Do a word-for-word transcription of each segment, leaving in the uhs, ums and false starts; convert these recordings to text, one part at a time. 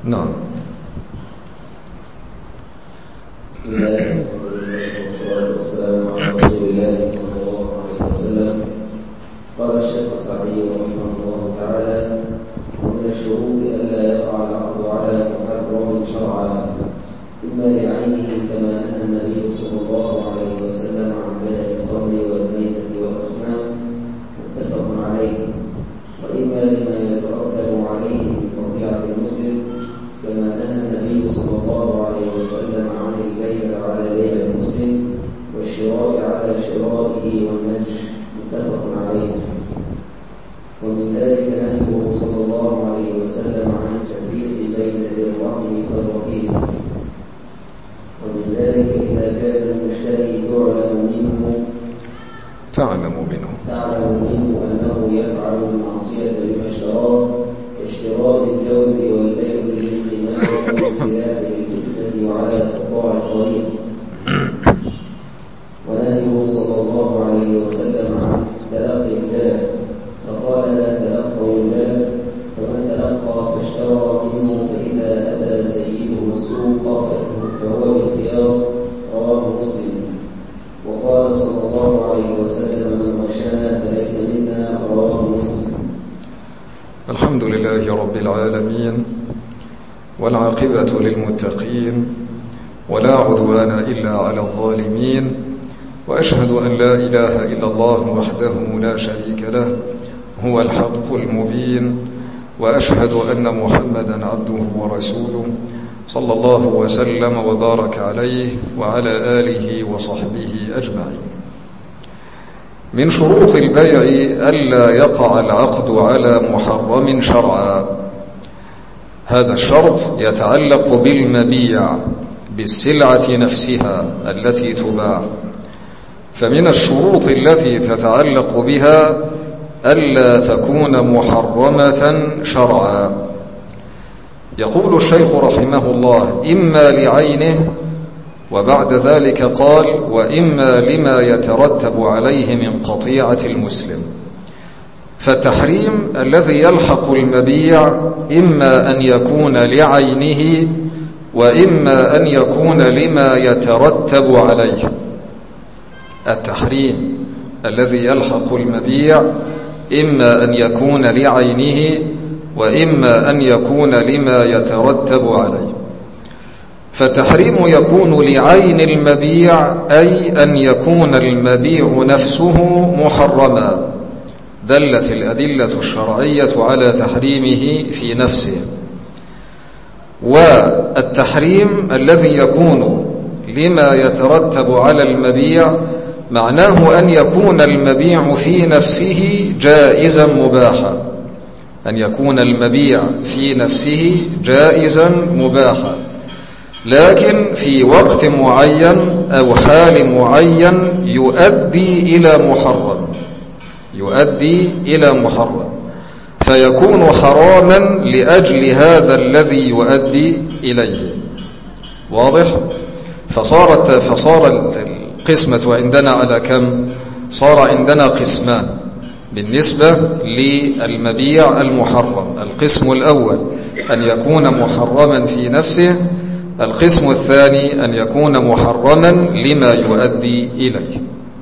نعم. بسم الله الرحمن الرحيم والصلاة والسلام على رسول الله صلى الله عليه وسلم. قال الشيخ السعدي رحمه الله تعالى: ومن الشروط ألا يقع العقد على محرم شرعا إما لعينه كما نهى النبي صلى الله عليه وسلم عن بيع الخمر والميتة والأصنام متفق عليه، وإما لما يترتب عليه من قطيعة المسلم كما نهى النبي صلى الله عليه وسلم عن البيع على بيع المسلم والشراء على شرائه والنجش متفق عليه. ومن ذلك نهيه صلى الله عليه وسلم عن التفريق بين ذي الرحم والوكيل. ومن ذلك إذا كان المشتري تعلم منه تعلم منه تعلم منه أنه يفعل المعصية بما اشتراه كاشتراء الجوز والبيض للقمار والسلاح للفتنة وعلى قطاع الطريق. ونهيه صلى الله عليه وسلم عن تلقي الجلب، فقال: لا تلقوا الجلب، فمن تلقى فاشترى منه فإذا أتى سيده السوق فهو بالخيار. رواه مسلم. وقال صلى الله عليه وسلم: من غشنا فليس منا. رواه مسلم. الحمد لله رب العالمين، والعاقبة للمتقين، ولا عدوان إلا على الظالمين، وأشهد أن لا إله إلا الله وحده لا شريك له هو الحق المبين، وأشهد أن محمدا عبده ورسوله صلى الله وسلم وبارك عليه وعلى آله وصحبه أجمعين. من شروط البيع ألا يقع العقد على محرم شرعا. هذا الشرط يتعلق بالمبيع، بالسلعة نفسها التي تباع. فمن الشروط التي تتعلق بها ألا تكون محرمة شرعا. يقول الشيخ رحمه الله: إما لعينه، وبعد ذلك قال: وإما لما يترتب عليه من قطيعة المسلم. فالتحريم الذي يلحق المبيع إما أن يكون لعينه، وإما أن يكون لما يترتب عليه. التحريم الذي يلحق المبيع إما أن يكون لعينه، وإما أن يكون لما يترتب عليه. فالتحريم يكون لعين المبيع، أي أن يكون المبيع نفسه محرما. دلت الأدلة الشرعية على تحريمه في نفسه. والتحريم الذي يكون لما يترتب على المبيع معناه أن يكون المبيع في نفسه جائزا مباحا، أن يكون المبيع في نفسه جائزا مباحا، لكن في وقت معين أو حال معين يؤدي إلى محرم، يؤدي إلى محرم، فيكون حراما لأجل هذا الذي يؤدي إليه. واضح؟ فصارت فصار القسمة عندنا على كم؟ صار عندنا قسمان بالنسبة للمبيع المحرم. القسم الأول أن يكون محرما في نفسه، القسم الثاني أن يكون محرما لما يؤدي إليه.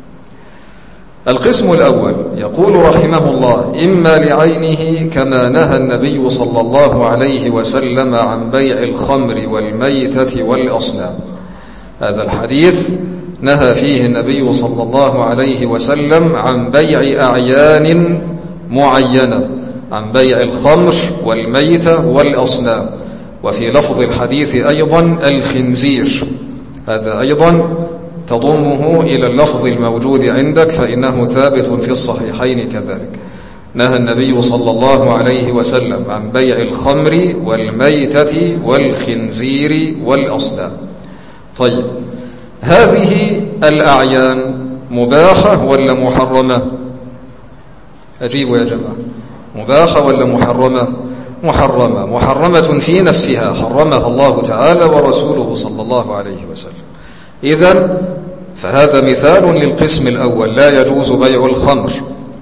القسم الأول يقول رحمه الله: إما لعينه كما نهى النبي صلى الله عليه وسلم عن بيع الخمر والميتة والأصنام. هذا الحديث نهى فيه النبي صلى الله عليه وسلم عن بيع أعيان معينة، عن بيع الخمر والميتة والأصنام. وفي لفظ الحديث أيضا الخنزير، هذا أيضا تضمه إلى اللفظ الموجود عندك، فإنه ثابت في الصحيحين كذلك. نهى النبي صلى الله عليه وسلم عن بيع الخمر والميتة والخنزير والأصنام. طيب، هذه الأعيان مباحة ولا محرمة؟ أجيبوا يا جماعة، مباحة ولا محرمة؟ محرمة. محرمة في نفسها، حرمها الله تعالى ورسوله صلى الله عليه وسلم. إذن فهذا مثال للقسم الأول: لا يجوز بيع الخمر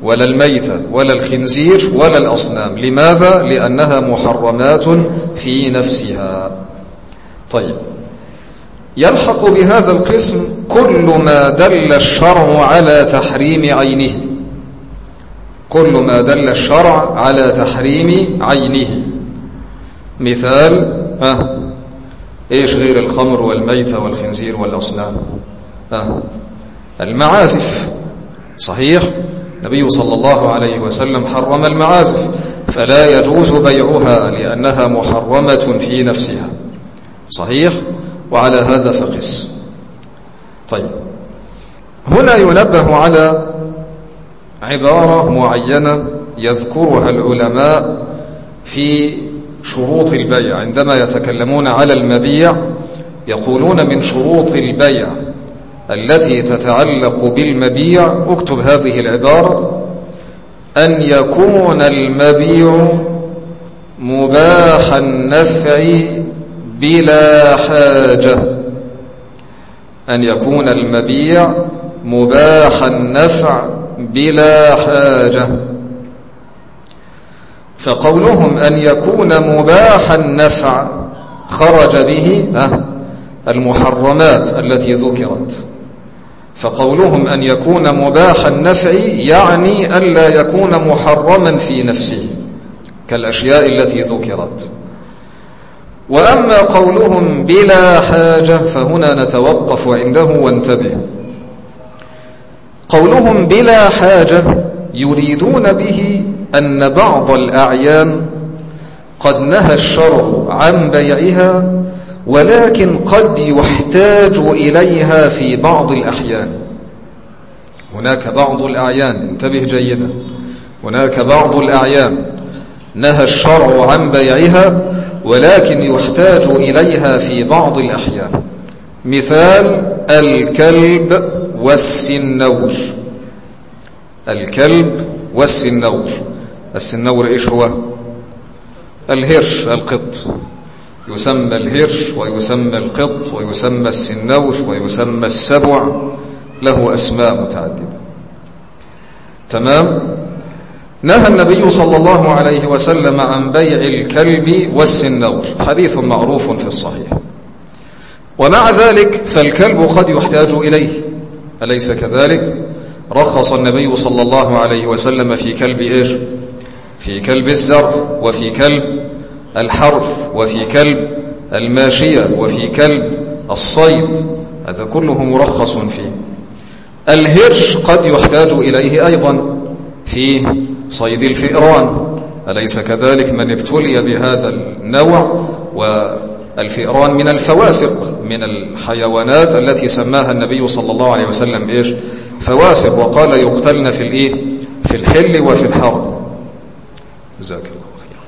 ولا الميتة ولا الخنزير ولا الأصنام. لماذا؟ لأنها محرمات في نفسها. طيب، يلحق بهذا القسم كل ما دل الشرع على تحريم عينه، كل ما دل الشرع على تحريم عينه. مثال أه إيش غير الخمر والميتة والخنزير والأصنام؟ أه المعازف. صحيح، النبي صلى الله عليه وسلم حرم المعازف، فلا يجوز بيعها لأنها محرمة في نفسها. صحيح، وعلى هذا فقس. طيب، هنا ينبه على عبارة معينة يذكرها العلماء في شروط البيع. عندما يتكلمون على المبيع يقولون من شروط البيع التي تتعلق بالمبيع، اكتب هذه العبارة: أن يكون المبيع مباح النفع بلا حاجة. أن يكون المبيع مباح النفع بلا حاجة. فقولهم أن يكون مباح النفع خرج به المحرمات التي ذكرت. فقولهم أن يكون مباح النفع يعني ألا يكون محرما في نفسه كالأشياء التي ذكرت. وأما قولهم بلا حاجة فهنا نتوقف عنده وانتبه. قولهم بلا حاجة يريدون به أن بعض الأعيان قد نهى الشرع عن بيعها، ولكن قد يحتاج إليها في بعض الأحيان. هناك بعض الأعيان، انتبه جيدا، هناك بعض الأعيان نهى الشرع عن بيعها ولكن يحتاج إليها في بعض الأحيان. مثال الكلب والسنور. الكلب والسنور. السنور إيش هو؟ الهرش، القط. يسمى الهرش ويسمى القط ويسمى السنور ويسمى السبع، له أسماء متعددة. تمام؟ نهى النبي صلى الله عليه وسلم عن بيع الكلب والسنور، حديث معروف في الصحيح. ومع ذلك فالكلب قد يحتاج إليه، أليس كذلك؟ رخص النبي صلى الله عليه وسلم في كلب إيش؟ في كلب الزرع، وفي كلب الحرث، وفي كلب الماشية، وفي كلب الصيد، هذا كله مرخص فيه. الهرش قد يحتاج إليه أيضا في صيد الفئران، أليس كذلك؟ من ابتلي بهذا النوع، والفئران من الفواسق، من الحيوانات التي سماها النبي صلى الله عليه وسلم إيش؟ فواسق، وقال يقتلن في الإيه؟ في الحل وفي الحرم. جزاك الله خيرا.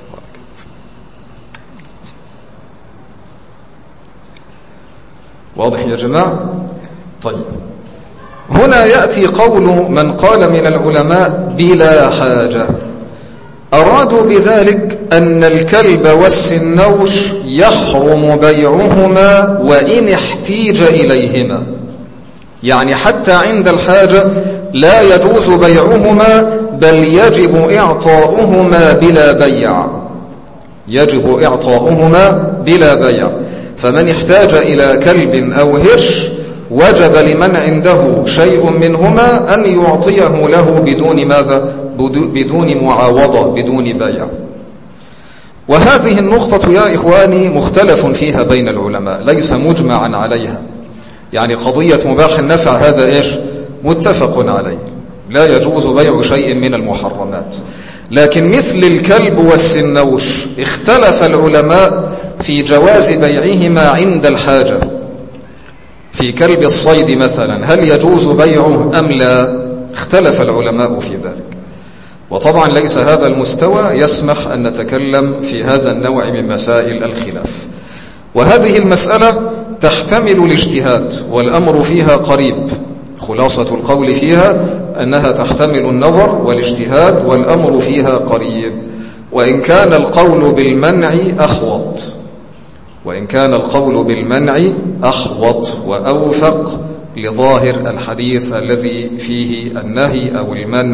واضح يا جماعة؟ طيب، هنا يأتي قول من قال من العلماء بلا حاجة. أرادوا بذلك أن الكلب والسنور يحرم بيعهما وإن احتيج إليهما، يعني حتى عند الحاجة لا يجوز بيعهما، بل يجب إعطاؤهما بلا بيع، يجب إعطاؤهما بلا بيع. فمن احتاج إلى كلب أو هرش وجب لمن عنده شيء منهما أن يعطيه له بدون ماذا؟ بدون معاوضة، بدون بيع. وهذه النقطة يا إخواني مختلف فيها بين العلماء، ليس مجمعا عليها. يعني قضية مباح النفع هذا إيش؟ متفق عليه، لا يجوز بيع شيء من المحرمات. لكن مثل الكلب والسنور اختلف العلماء في جواز بيعهما عند الحاجة. في كلب الصيد مثلا هل يجوز بيعه أم لا؟ اختلف العلماء في ذلك. وطبعا ليس هذا المستوى يسمح أن نتكلم في هذا النوع من مسائل الخلاف. وهذه المسألة تحتمل الاجتهاد والأمر فيها قريب. خلاصة القول فيها أنها تحتمل النظر والاجتهاد والأمر فيها قريب، وإن كان القول بالمنع أحوط، وإن كان القول بالمنع أحوط وأوفق لظاهر الحديث الذي فيه النهي أو المنع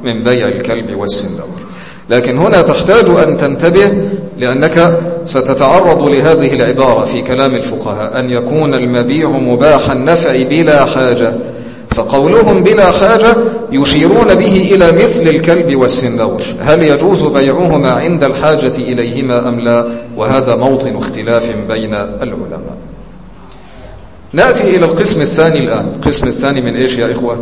من بيع الكلب والسندور. لكن هنا تحتاج أن تنتبه، لأنك ستتعرض لهذه العبارة في كلام الفقهاء، أن يكون المبيع مباح النفع بلا حاجة. فقولهم بلا حاجة يشيرون به إلى مثل الكلب والسندور، هل يجوز بيعهما عند الحاجة إليهما أم لا؟ وهذا موطن اختلاف بين العلماء. نأتي إلى القسم الثاني الآن. القسم الثاني من إيش يا إخوة؟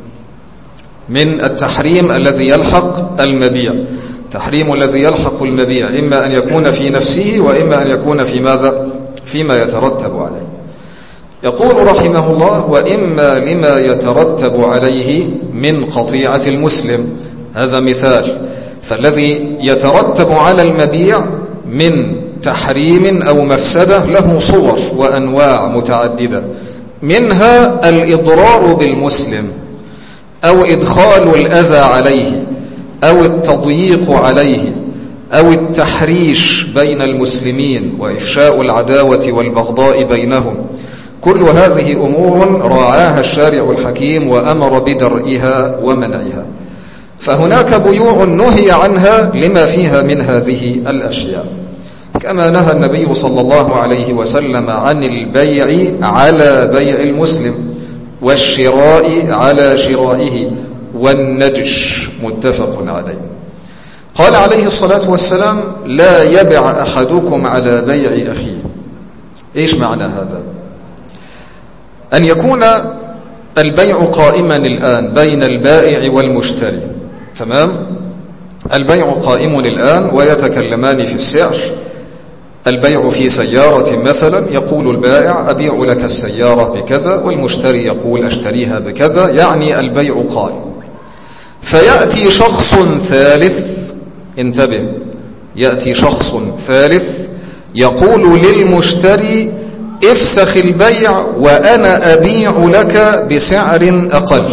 من التحريم الذي يلحق المبيع. تحريم الذي يلحق المبيع إما أن يكون في نفسه وإما أن يكون في ماذا؟ فيما يترتب عليه. يقول رحمه الله: وإما لما يترتب عليه من قطيعة المسلم. هذا مثال. فالذي يترتب على المبيع من تحريم أو مفسدة له صور وأنواع متعددة، منها الإضرار بالمسلم أو إدخال الأذى عليه أو التضييق عليه أو التحريش بين المسلمين وإفشاء العداوة والبغضاء بينهم. كل هذه أمور راعاها الشارع الحكيم وأمر بدرئها ومنعها. فهناك بيوع نهي عنها لما فيها من هذه الأشياء، كما نهى النبي صلى الله عليه وسلم عن البيع على بيع المسلم، والشراء على شرائه، والنجش، متفق عليه. قال عليه الصلاة والسلام: لا يبع أحدكم على بيع أخيه. إيش معنى هذا؟ أن يكون البيع قائما الآن بين البائع والمشتري، تمام؟ البيع قائم الآن ويتكلمان في السعر. البيع في سيارة مثلا، يقول البائع: أبيع لك السيارة بكذا، والمشتري يقول: أشتريها بكذا، يعني البيع قائم. فيأتي شخص ثالث، انتبه، يأتي شخص ثالث يقول للمشتري: افسخ البيع وأنا أبيع لك بسعر أقل.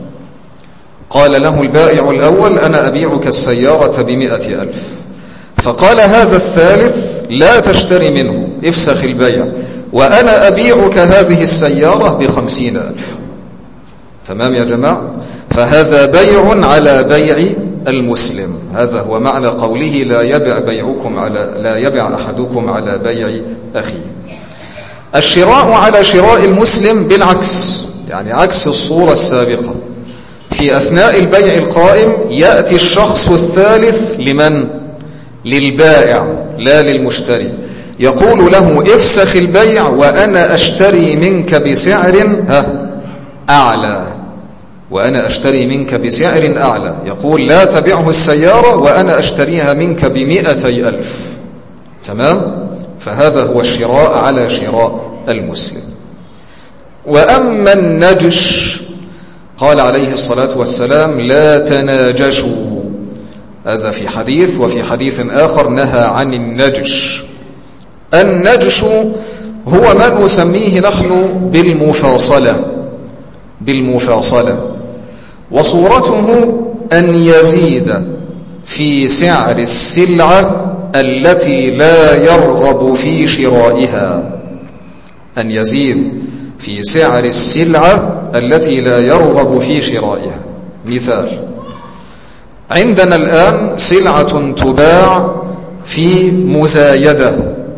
قال له البائع الأول: أنا أبيعك السيارة بمئة ألف. فقال هذا الثالث: لا تشتري منه، افسخ البيع وأنا أبيعك هذه السيارة بخمسين ألف. تمام يا جماعة؟ فهذا بيع على بيع المسلم. هذا هو معنى قوله: لا يبع بيعكم على لا يبع أحدكم على بيع أخيه. الشراء على شراء المسلم بالعكس، يعني عكس الصورة السابقة. في أثناء البيع القائم يأتي الشخص الثالث لمن؟ للبائع لا للمشتري، يقول له: افسخ البيع وأنا أشتري منك بسعر ها أعلى، وأنا أشتري منك بسعر أعلى. يقول: لا تبيعه السيارة وأنا أشتريها منك بمئتي ألف. تمام؟ فهذا هو الشراء على شراء المسلم. وأما النجش، قال عليه الصلاة والسلام: لا تناجشوا. هذا في حديث، وفي حديث آخر نهى عن النجش. النجش هو ما نسميه نحن بالمفاصلة، بالمفاصلة، وصورته أن يزيد في سعر السلعة التي لا يرغب في شرائها، أن يزيد في سعر السلعة التي لا يرغب في شرائها. مثال: عندنا الآن سلعة تباع في مزايدة،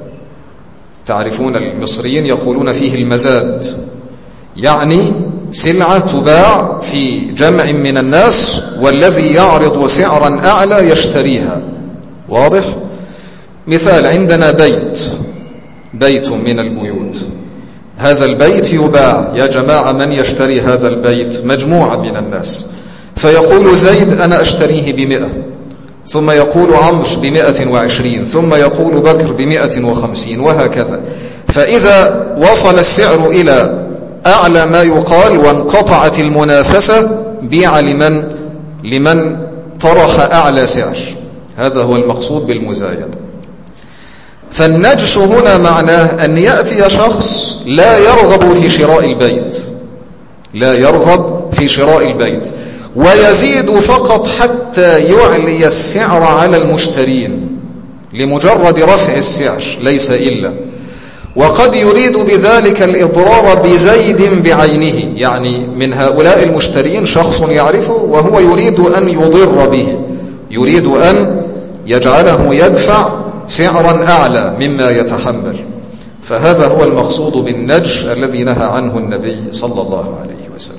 تعرفون المصريين يقولون فيه المزاد، يعني سلعة تباع في جمع من الناس والذي يعرض سعرا أعلى يشتريها. واضح؟ مثال: عندنا بيت بيت من البيوت، هذا البيت يباع، يا جماعة من يشتري هذا البيت؟ مجموعة من الناس. فيقول زيد: أنا أشتريه بمئة، ثم يقول عمرو بمئة وعشرين، ثم يقول بكر بمئة وخمسين، وهكذا. فإذا وصل السعر إلى أعلى ما يقال وانقطعت المنافسة، بيع لمن؟ لمن طرح أعلى سعر. هذا هو المقصود بالمزايدة. فالنجش هنا معناه أن يأتي شخص لا يرغب في شراء البيت، لا يرغب في شراء البيت، ويزيد فقط حتى يعلي السعر على المشترين لمجرد رفع السعر، ليس إلا. وقد يريد بذلك الإضرار بزيد بعينه، يعني من هؤلاء المشترين شخص يعرفه وهو يريد أن يضر به، يريد أن يجعله يدفع سعرا أعلى مما يتحمل، فهذا هو المقصود بالنجش الذي نهى عنه النبي صلى الله عليه وسلم.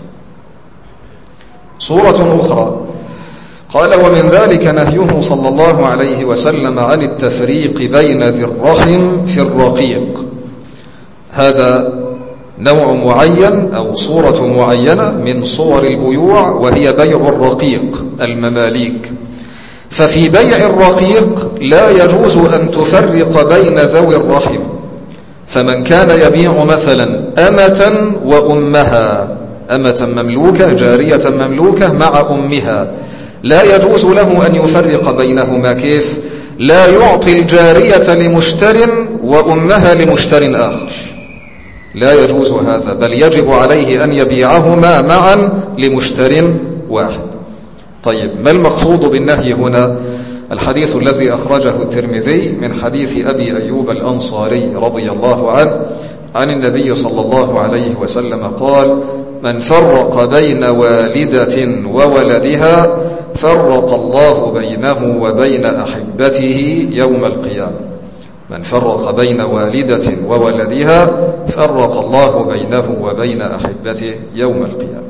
صورة أخرى قال: ومن ذلك نهيه صلى الله عليه وسلم عن التفريق بين ذي الرحم في الرقيق. هذا نوع معين أو صورة معينة من صور البيوع، وهي بيع الرقيق المماليك. ففي بيع الرقيق لا يجوز أن تفرق بين ذوي الرحم، فمن كان يبيع مثلا أمة وأمها، أمة مملوكة جارية مملوكة مع أمها، لا يجوز له أن يفرق بينهما. كيف؟ لا يعطي الجارية لمشتر وأمها لمشتر آخر، لا يجوز هذا، بل يجب عليه أن يبيعهما معا لمشتر واحد. طيب، ما المقصود بالنهي هنا؟ الحديث الذي أخرجه الترمذي من حديث أبي أيوب الأنصاري رضي الله عنه عن النبي صلى الله عليه وسلم قال: من فرق بين والدة وولدها فرق الله بينه وبين أحبته يوم القيامة. من فرق بين والدة وولدها فرق الله بينه وبين أحبته يوم القيامة.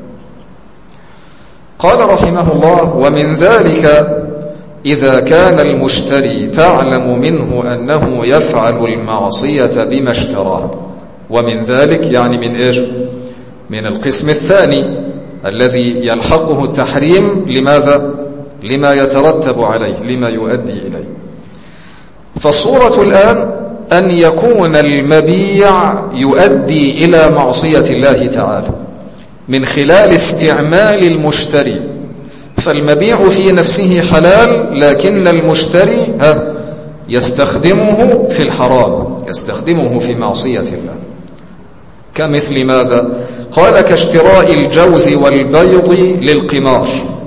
قال رحمه الله: ومن ذلك إذا كان المشتري تعلم منه أنه يفعل المعصية بما اشتراه. ومن ذلك يعني من إيش؟ من القسم الثاني الذي يلحقه التحريم. لماذا؟ لما يترتب عليه، لما يؤدي إليه. فالصورة الآن أن يكون المبيع يؤدي إلى معصية الله تعالى من خلال استعمال المشتري، فالمبيع في نفسه حلال، لكن المشتري ها يستخدمه في الحرام، يستخدمه في معصية الله. كمثل ماذا؟ قال: كاشتراء الجوز والبيض للقمار.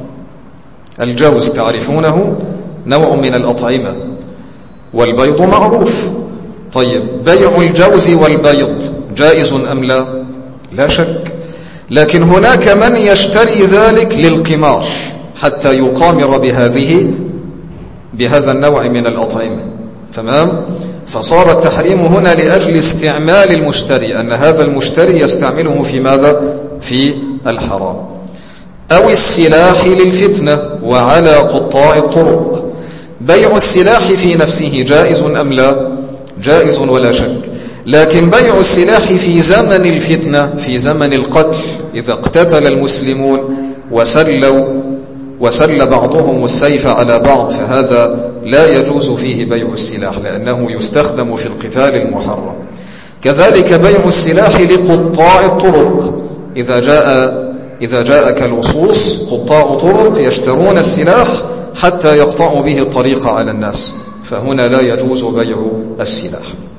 الجوز تعرفونه نوع من الأطعمة، والبيض معروف. طيب، بيع الجوز والبيض جائز أم لا؟ لا شك، لكن هناك من يشتري ذلك للقمار حتى يقامر بهذه بهذا النوع من الأطعمة. تمام؟ فصار التحريم هنا لأجل استعمال المشتري، أن هذا المشتري يستعمله في ماذا؟ في الحرام. أو السلاح للفتنة وعلى قطاع الطرق. بيع السلاح في نفسه جائز أم لا؟ جائز ولا شك، لكن بيع السلاح في زمن الفتنة، في زمن القتل، إذا اقتتل المسلمون وسلوا وسل بعضهم السيف على بعض، فهذا لا يجوز فيه بيع السلاح لأنه يستخدم في القتال المحرم. كذلك بيع السلاح لقطاع الطرق، إذا جاء إذا جاءك اللصوص قطاع طرق يشترون السلاح حتى يقطعوا به الطريق على الناس، فهنا لا يجوز بيع السلاح.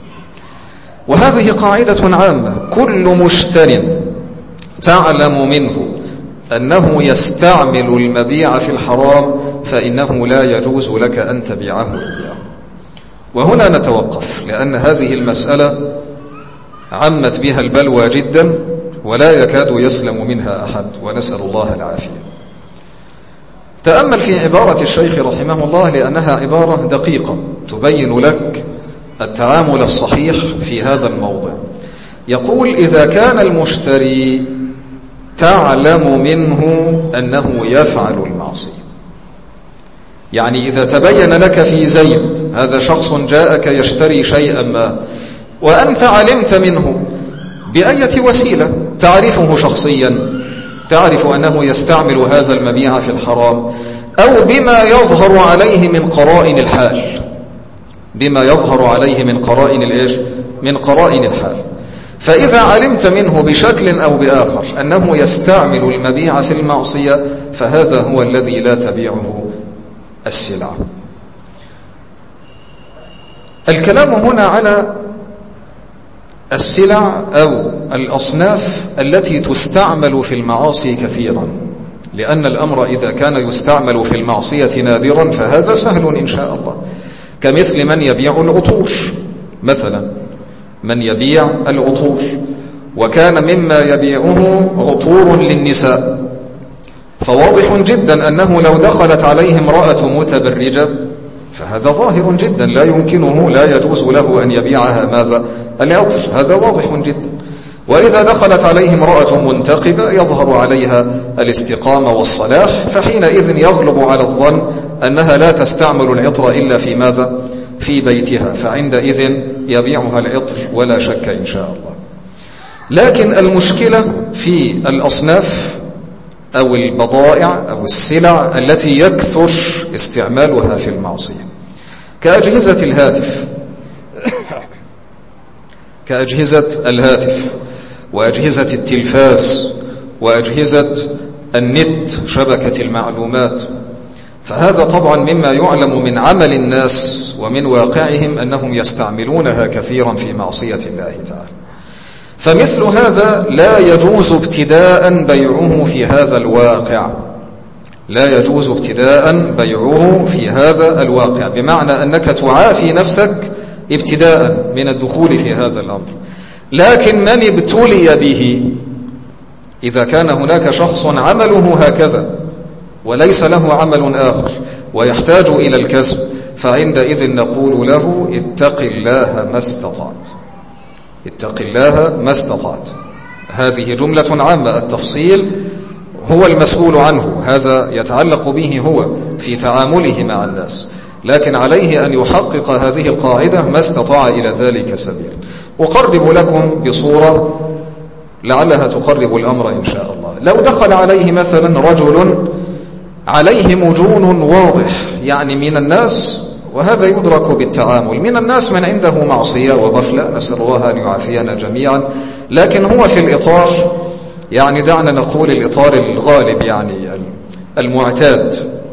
وهذه قاعدة عامة: كل مشتر تعلم منه أنه يستعمل المبيع في الحرام فإنه لا يجوز لك أن تبيعه إياه. وهنا نتوقف، لأن هذه المسألة عمت بها البلوى جدا ولا يكاد يسلم منها أحد، ونسأل الله العافية. تأمل في عبارة الشيخ رحمه الله، لأنها عبارة دقيقة تبين لك التعامل الصحيح في هذا الموضع. يقول: إذا كان المشتري تعلم منه أنه يفعل المعصية، يعني إذا تبين لك في زيد، هذا شخص جاءك يشتري شيئا ما، وأنت علمت منه بأية وسيلة، تعرفه شخصيا، تعرف أنه يستعمل هذا المبيع في الحرام، أو بما يظهر عليه من قرائن الحال، بما يظهر عليه من قرائن الإيش؟ من قرائن الحال. فإذا علمت منه بشكل أو بآخر أنه يستعمل المبيع في المعصية، فهذا هو الذي لا تبيعه السلع. الكلام هنا على السلع أو الأصناف التي تستعمل في المعاصي كثيرا، لأن الأمر إذا كان يستعمل في المعصية نادرا فهذا سهل إن شاء الله، كمثل من يبيع العطور مثلا. من يبيع العطور، وكان مما يبيعه عطور للنساء، فواضح جدا أنه لو دخلت عليه امرأة متبرجة فهذا ظاهر جدا، لا يمكنه لا يجوز له أن يبيعها ماذا؟ العطر، هذا واضح جدا. وإذا دخلت عليه امرأة منتقبة يظهر عليها الاستقامة والصلاح، فحينئذ يغلب على الظن أنها لا تستعمل العطر إلا في ماذا؟ في بيتها، فعندئذ يبيعها العطر ولا شك إن شاء الله. لكن المشكلة في الأصناف أو البضائع أو السلع التي يكثر استعمالها في المعصية، كأجهزة الهاتف كأجهزة الهاتف وأجهزة التلفاز وأجهزة النت، شبكة المعلومات. فهذا طبعا مما يعلم من عمل الناس ومن واقعهم أنهم يستعملونها كثيرا في معصية الله تعالى. فمثل هذا لا يجوز ابتداء بيعه في هذا الواقع، لا يجوز ابتداء بيعه في هذا الواقع، بمعنى أنك تعافي نفسك ابتداء من الدخول في هذا الأمر. لكن من ابتلي به، إذا كان هناك شخص عمله هكذا وليس له عمل آخر ويحتاج إلى الكسب، فعندئذ نقول له اتق الله ما استطعت، اتق الله ما استطعت. هذه جملة عامة، التفصيل هو المسؤول عنه، هذا يتعلق به هو في تعامله مع الناس، لكن عليه أن يحقق هذه القاعدة ما استطاع إلى ذلك سبيل. أقرب لكم بصورة لعلها تقرب الأمر إن شاء الله. لو دخل عليه مثلا رجل عليه مجون واضح، يعني من الناس، وهذا يدرك بالتعامل، من الناس من عنده معصية وغفلة، نسأل الله أن يعافينا جميعا، لكن هو في الإطار، يعني دعنا نقول الإطار الغالب، يعني المعتاد،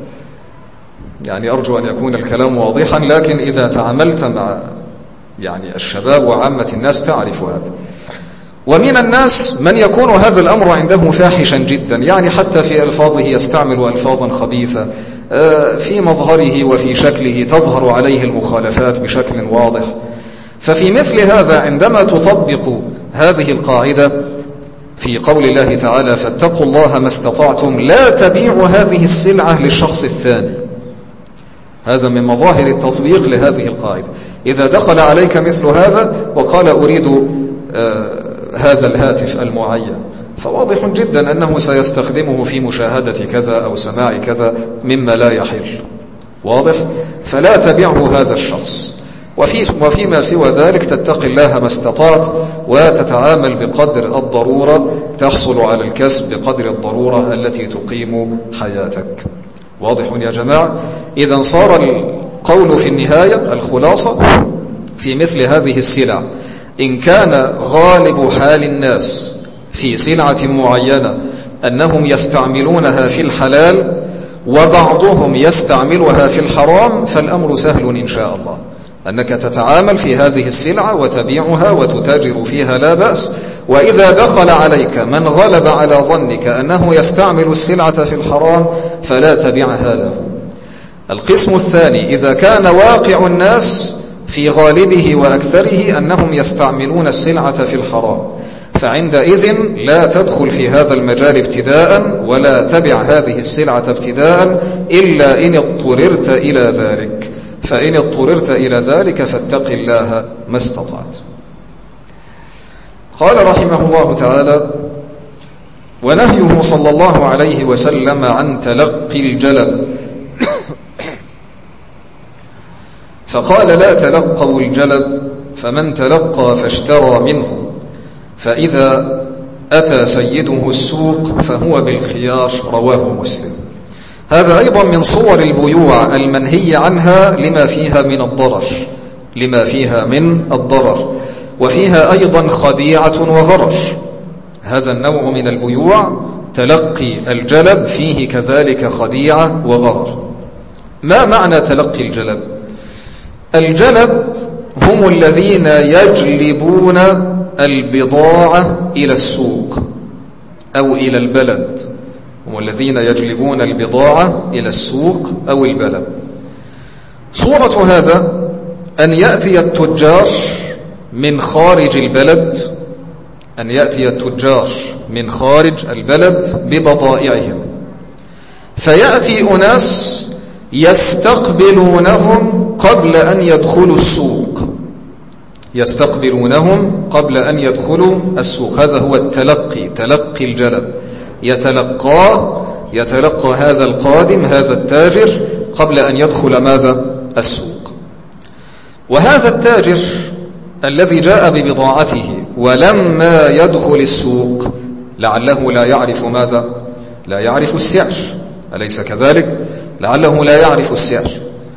يعني أرجو أن يكون الكلام واضحا، لكن إذا تعاملت مع يعني الشباب وعامة الناس تعرف هذا. ومن الناس من يكون هذا الأمر عنده فاحشا جدا، يعني حتى في ألفاظه يستعمل ألفاظا خبيثة، في مظهره وفي شكله تظهر عليه المخالفات بشكل واضح. ففي مثل هذا عندما تطبق هذه القاعدة في قول الله تعالى فاتقوا الله ما استطعتم، لا تبيعوا هذه السلعة للشخص الثاني، هذا من مظاهر التطبيق لهذه القاعدة. إذا دخل عليك مثل هذا وقال أريد آه هذا الهاتف المعين، فواضح جدا أنه سيستخدمه في مشاهدة كذا أو سماع كذا مما لا يحل، واضح؟ فلا تبيعه هذا الشخص. وفي وفيما سوى ذلك تتقي الله ما استطعت، وتتعامل بقدر الضرورة، تحصل على الكسب بقدر الضرورة التي تقيم حياتك. واضح يا جماعة؟ إذا صار القول في النهاية، الخلاصة في مثل هذه السلع، إن كان غالب حال الناس في سلعة معينة أنهم يستعملونها في الحلال وبعضهم يستعملها في الحرام، فالأمر سهل إن شاء الله، أنك تتعامل في هذه السلعة وتبيعها وتتاجر فيها لا بأس. وإذا دخل عليك من غلب على ظنك أنه يستعمل السلعة في الحرام فلا تبيعها له. القسم الثاني، إذا كان واقع الناس في غالبه وأكثره أنهم يستعملون السلعة في الحرام، فعندئذ لا تدخل في هذا المجال ابتداء ولا تبع هذه السلعة ابتداء إلا إن اضطررت إلى ذلك، فإن اضطررت إلى ذلك فاتق الله ما استطعت. قال رحمه الله تعالى ونهيه صلى الله عليه وسلم عن تلقي الجلب، فقال لا تلقوا الجلب، فمن تلقى فاشترى منه، فإذا أتى سيده السوق فهو بالخيار، رواه مسلم. هذا أيضا من صور البيوع المنهي عنها لما فيها من الضرر، لما فيها من الضرر، وفيها أيضا خديعة وغرر. هذا النوع من البيوع تلقي الجلب فيه كذلك خديعة وغرر. ما معنى تلقي الجلب؟ الجلب هم الذين يجلبون البضاعة إلى السوق أو إلى البلد، هم الذين يجلبون البضاعة إلى السوق أو البلد. صورة هذا أن يأتي التجار من خارج البلد، أن يأتي التجار من خارج البلد ببضائعهم، فيأتي أناس يستقبلونهم قبل أن يدخلوا السوق، يستقبلونهم قبل أن يدخلوا السوق. هذا هو التلقي، تلقي الجلب، يتلقى يتلقى هذا القادم، هذا التاجر قبل أن يدخل ماذا؟ السوق. وهذا التاجر الذي جاء ببضاعته ولما يدخل السوق لعله لا يعرف ماذا؟ لا يعرف السعر، أليس كذلك؟ لعله لا يعرف السعر،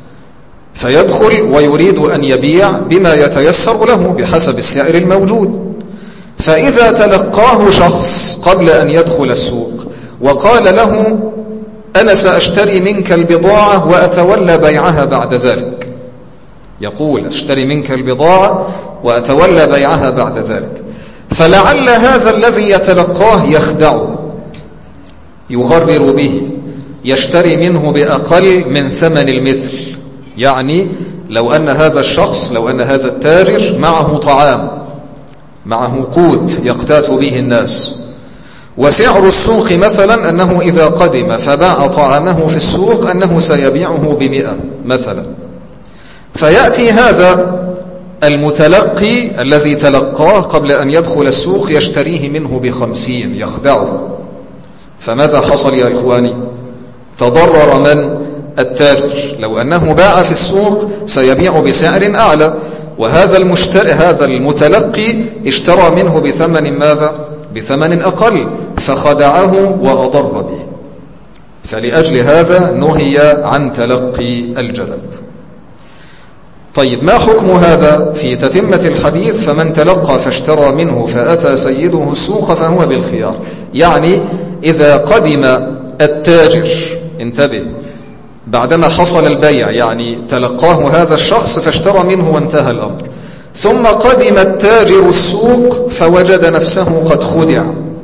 فيدخل ويريد أن يبيع بما يتيسر له بحسب السعر الموجود. فإذا تلقاه شخص قبل أن يدخل السوق وقال له أنا سأشتري منك البضاعة وأتولى بيعها بعد ذلك، يقول أشتري منك البضاعة وأتولى بيعها بعد ذلك، فلعل هذا الذي يتلقاه يخدعه، يغرر به، يشتري منه بأقل من ثمن المثل. يعني لو أن هذا الشخص، لو أن هذا التاجر معه طعام، معه قوت يقتات به الناس، وسعر السوق مثلا أنه إذا قدم فباع طعامه في السوق أنه سيبيعه بمئة مثلا، فيأتي هذا المتلقي الذي تلقاه قبل أن يدخل السوق يشتريه منه بخمسين، يخدعه. فماذا حصل يا إخواني؟ تضرر من؟ التاجر. لو أنه باع في السوق سيبيع بسعر أعلى، وهذا المشتري هذا المتلقي اشترى منه بثمن ماذا؟ بثمن أقل، فخدعه وأضر به. فلأجل هذا نهي عن تلقي الجلب. طيب، ما حكم هذا في تتمة الحديث؟ فمن تلقى فاشترى منه فأتى سيده السوق فهو بالخيار. يعني إذا قدم التاجر، انتبه، بعدما حصل البيع، يعني تلقاه هذا الشخص فاشترى منه وانتهى الأمر، ثم قدم التاجر السوق فوجد نفسه قد خدع،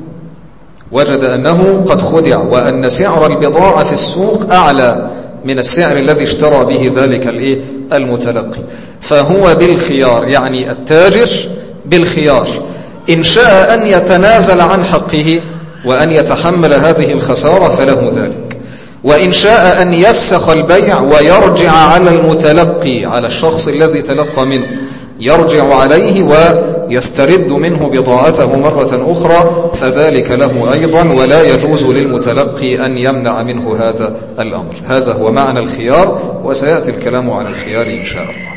وجد أنه قد خدع، وأن سعر البضاعة في السوق أعلى من السعر الذي اشترى به ذلك الإيه؟ المتلقي، فهو بالخيار. يعني التاجر بالخيار، إن شاء أن يتنازل عن حقه وأن يتحمل هذه الخسارة فله ذلك، وإن شاء أن يفسخ البيع ويرجع على المتلقي، على الشخص الذي تلقى منه، يرجع عليه ويسترد منه بضاعته مرة أخرى، فذلك له أيضا، ولا يجوز للمتلقي أن يمنع منه هذا الأمر. هذا هو معنى الخيار، وسيأتي الكلام عن الخيار إن شاء الله.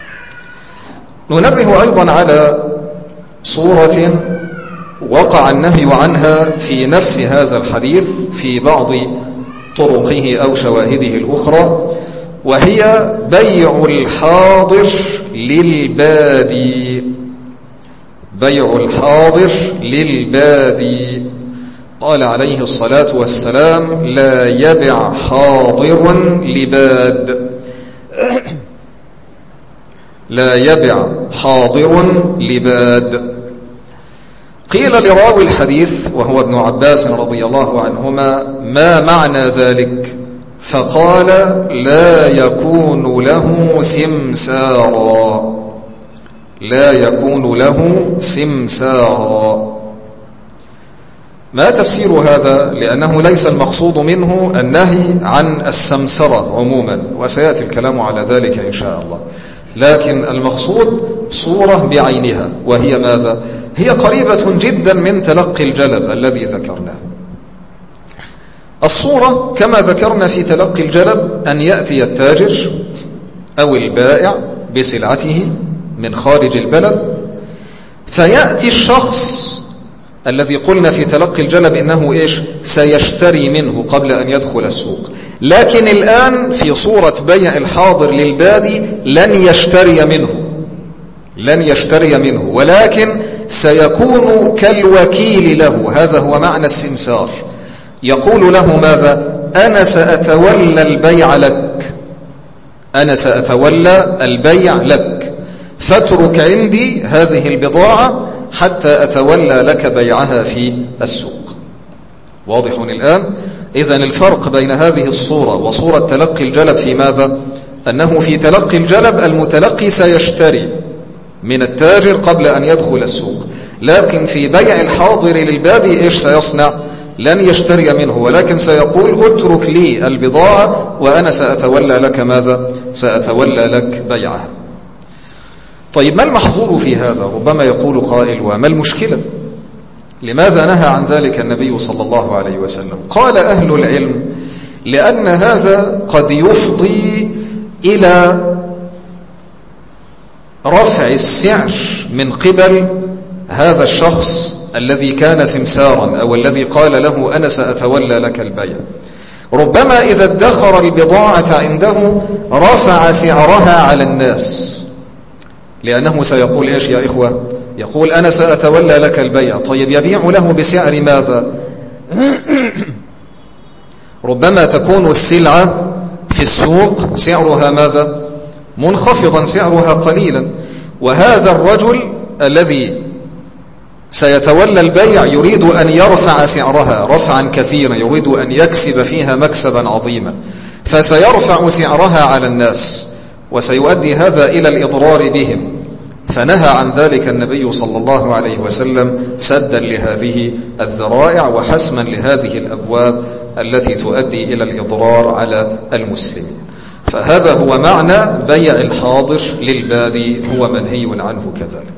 ننبه أيضا على صورة وقع النهي عنها في نفس هذا الحديث في بعض طرقه أو شواهده الأخرى، وهي بيع الحاضر للبادي. بيع الحاضر للبادي. قال عليه الصلاة والسلام: لا يبع حاضر لباد. لا يبع حاضر لباد. قيل لراوي الحديث وهو ابن عباس رضي الله عنهما: ما معنى ذلك؟ فقال: لا يكون له سمسارا. لا يكون له سمسارا. ما تفسير هذا؟ لأنه ليس المقصود منه النهي عن السمسرة عموما، وسيأتي الكلام على ذلك إن شاء الله، لكن المقصود صورة بعينها، وهي ماذا؟ هي قريبة جدا من تلقي الجلب الذي ذكرناه. الصورة كما ذكرنا في تلقي الجلب أن يأتي التاجر أو البائع بسلعته من خارج البلد، فيأتي الشخص الذي قلنا في تلقي الجلب إنه إيش؟ سيشتري منه قبل أن يدخل السوق، لكن الآن في صورة بيع الحاضر للبادي لن يشتري منه، لن يشتري منه، ولكن سيكون كالوكيل له. هذا هو معنى السمسار. يقول له ماذا؟ أنا سأتولى البيع لك، أنا سأتولى البيع لك، فاترك عندي هذه البضاعة حتى أتولى لك بيعها في السوق. واضح الآن؟ إذن الفرق بين هذه الصورة وصورة تلقي الجلب في ماذا؟ أنه في تلقي الجلب المتلقي سيشتري، من التاجر قبل أن يدخل السوق. لكن في بيع الحاضر للبادي إيش سيصنع؟ لن يشتري منه، ولكن سيقول اترك لي البضاعة وأنا سأتولى لك ماذا؟ سأتولى لك بيعها. طيب ما المحظور في هذا؟ ربما يقول قائل وما المشكلة؟ لماذا نهى عن ذلك النبي صلى الله عليه وسلم؟ قال أهل العلم لأن هذا قد يفضي إلى رفع السعر من قبل هذا الشخص الذي كان سمسارا أو الذي قال له أنا سأتولى لك البيع. ربما إذا ادخر البضاعة عنده رفع سعرها على الناس، لأنه سيقول إيش يا إخوة؟ يقول أنا سأتولى لك البيع. طيب يبيع له بسعر ماذا؟ ربما تكون السلعة في السوق سعرها ماذا؟ منخفضا، سعرها قليلا، وهذا الرجل الذي سيتولى البيع يريد أن يرفع سعرها رفعا كثيرا، يريد أن يكسب فيها مكسبا عظيما، فسيرفع سعرها على الناس وسيؤدي هذا إلى الإضرار بهم. فنهى عن ذلك النبي صلى الله عليه وسلم سدا لهذه الذرائع وحسما لهذه الأبواب التي تؤدي إلى الإضرار على المسلمين. فهذا هو معنى بيع الحاضر للبادي، هو منهي عنه كذلك.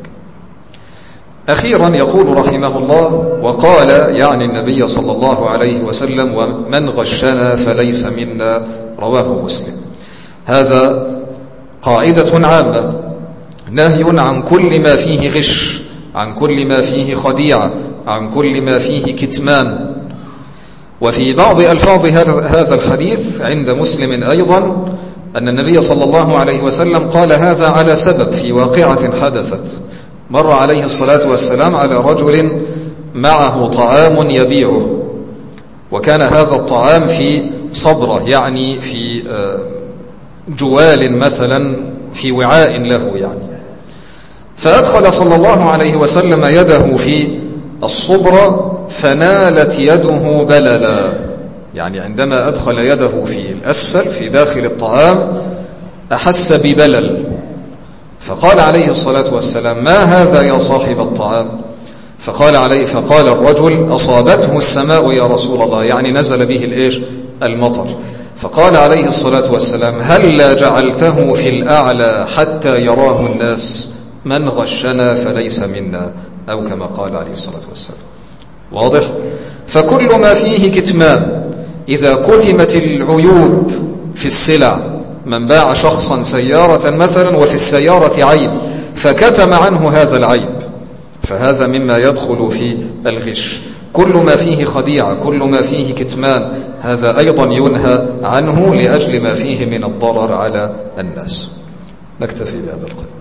أخيرا يقول رحمه الله وقال يعني النبي صلى الله عليه وسلم ومن غشنا فليس منا، رواه مسلم. هذا قاعدة عامة، نهي عن كل ما فيه غش، عن كل ما فيه خديعة، عن كل ما فيه كتمان. وفي بعض ألفاظ هذا الحديث عند مسلم أيضا أن النبي صلى الله عليه وسلم قال هذا على سبب في واقعة حدثت. مر عليه الصلاة والسلام على رجل معه طعام يبيعه، وكان هذا الطعام في صبرة، يعني في جوال مثلا، في وعاء له يعني. فأدخل صلى الله عليه وسلم يده في الصبرة فنالت يده بللا، يعني عندما أدخل يده في الأسفل في داخل الطعام أحس ببلل، فقال عليه الصلاة والسلام ما هذا يا صاحب الطعام؟ فقال عليه فقال الرجل أصابته السماء يا رسول الله، يعني نزل به الإيش؟ المطر. فقال عليه الصلاة والسلام هل لا جعلته في الأعلى حتى يراه الناس؟ من غشنا فليس منا، أو كما قال عليه الصلاة والسلام. واضح؟ فكل ما فيه كتمان، إذا كتمت العيوب في السلع، من باع شخصا سيارة مثلا وفي السيارة عيب فكتم عنه هذا العيب، فهذا مما يدخل في الغش. كل ما فيه خديعة، كل ما فيه كتمان، هذا أيضا ينهى عنه لأجل ما فيه من الضرر على الناس. نكتفي بهذا القدر.